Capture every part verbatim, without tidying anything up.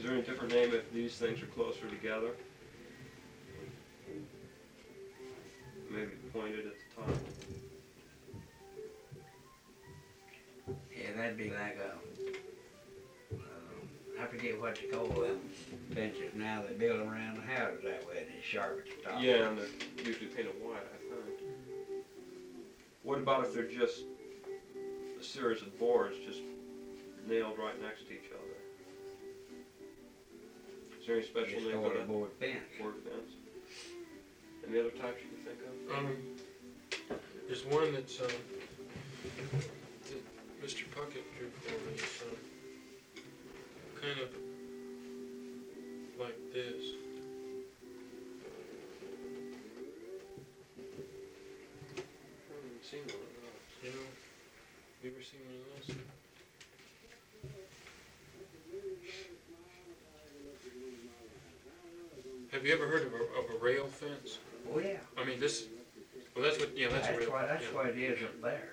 there any different name if these things are closer together? Maybe pointed at the top. Yeah, that'd be like a, uh, I forget what you call them fences now. They build them around the houses that way and it's sharp at the top. Yeah, and they're usually painted white, I think. What about if they're just a series of boards just nailed right next to each other? Is there any special Just name call for it a that? board fence. Board fence. Any other types you can think of? Um, there's one that's, um, that Mister Puckett drew for me. It's, um, kind of like this. I haven't seen one of those. You know, you ever seen one of those? Have you ever heard of a, of a rail fence? Oh yeah. I mean, this, well, that's what, yeah, that's, That's a rail. why, that's yeah. why it is up there.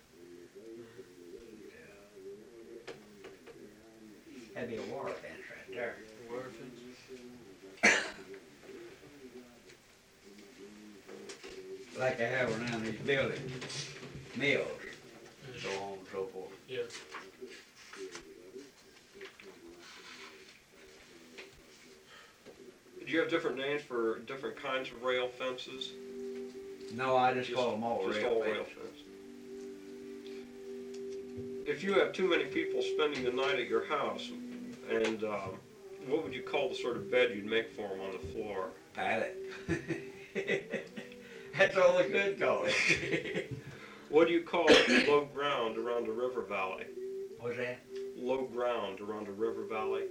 That'd be a water fence right there. A wire fence? Like they have around these buildings, mills, so on and so forth. Yeah. Do you have different names for different kinds of rail fences? No, I just call them all Just rail all rail fences. fence. If you have too many people spending the night at your house, and um, what would you call the sort of bed you'd make for them on the floor? Pallet. That's all I could call it. What do you call low ground around a river valley? What's that? Low ground around a river valley?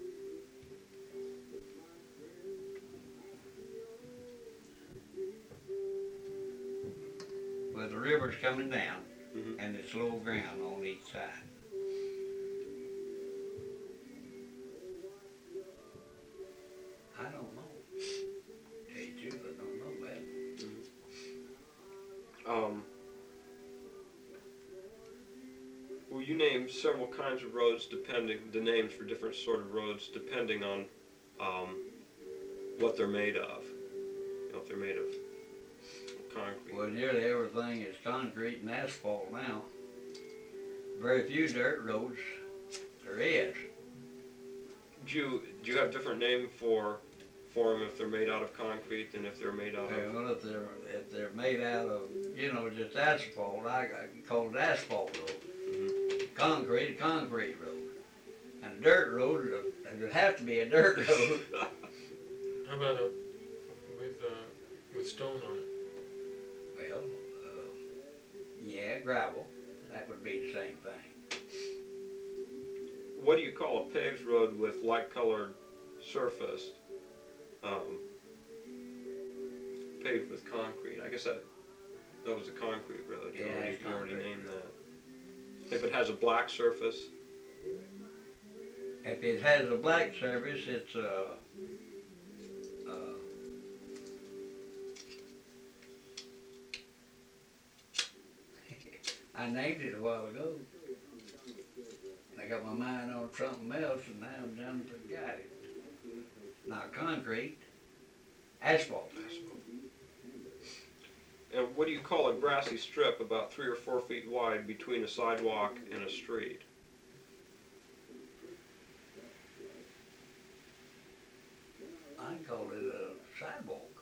Well, the river's coming down, Mm-hmm. and it's low ground on each side. I don't know. Tell you the truth, I don't know, man. Um, well, you named several kinds of roads depending, the names for different sort of roads depending on um, what they're made of. You know, if they're made of concrete. Well, nearly everything is concrete and asphalt now. Very few dirt roads there is. Do you, do you have different name for, for them if they're made out of concrete than if they're made out of? Well, if they're, if they're made out of, you know, just asphalt, I, I call it asphalt road. Mhm. Concrete, a concrete road. And a dirt road, it would have to be a dirt road. How about a, with, uh, with stone on it? Well, uh, yeah, gravel, that would be the same thing. What do you call a paved road with light colored surface, um, paved with concrete? I guess that, that was a concrete road. You Yeah, already, it's you already concrete. named that. If it has a black surface, If it has a black surface, it's a, uh, I named it a while ago. I got my mind on something else and now I'm done forgot it. Not concrete, asphalt. and what do you call a grassy strip about three or four feet wide between a sidewalk and a street? I call it a sidewalk.